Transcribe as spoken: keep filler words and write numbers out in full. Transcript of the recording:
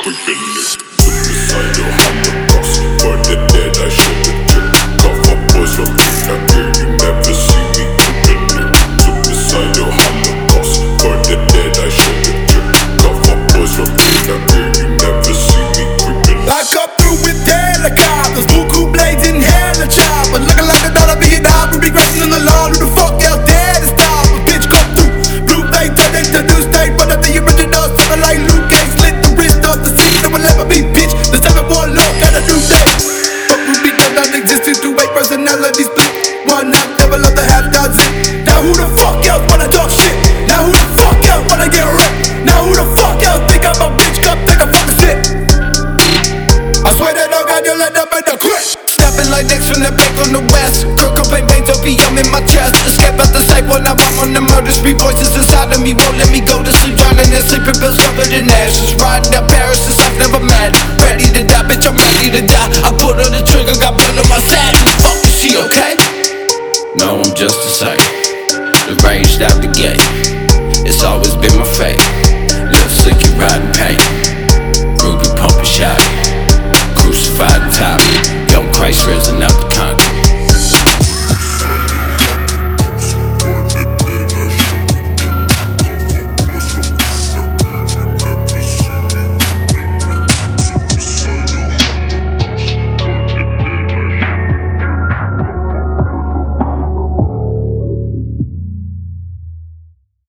creeping it. Suicidal Holocaust, for the dead I shed a tear. Cover boys from up here, you never see me creeping it. Suicidal Holocaust, for the dead I shed a tear. Cover boys from up here, you never see me creeping it. I come through with helicopters, buku blades in hella choppers, looking like a dollar being out, we be racing in the lawn. Who the fuck out there to stop a bitch come through? Blue face, turn into new state, but at the original, something like Luke Cage, slit the wrist off the seat. There will never be, bitch. The seven one low, gotta do that. But we be done non-existent, two eight personalities split. One half devil of the half dozen. Now who the fuck else wanna talk shit? Now who the fuck else wanna get wrecked? Now who the fuck else think I'm a bitch? Come take a fucking shit. I swear that I got you let up in the crib. Snapping like next from the back on the west. Kirk Cobain veins opium in my chest. Escape out the sight when I'm on the murder spree. Voices inside of me won't let me go to sleep. Drowning in sleeping pills covered in ashes. Riding down Paris, this I've never met.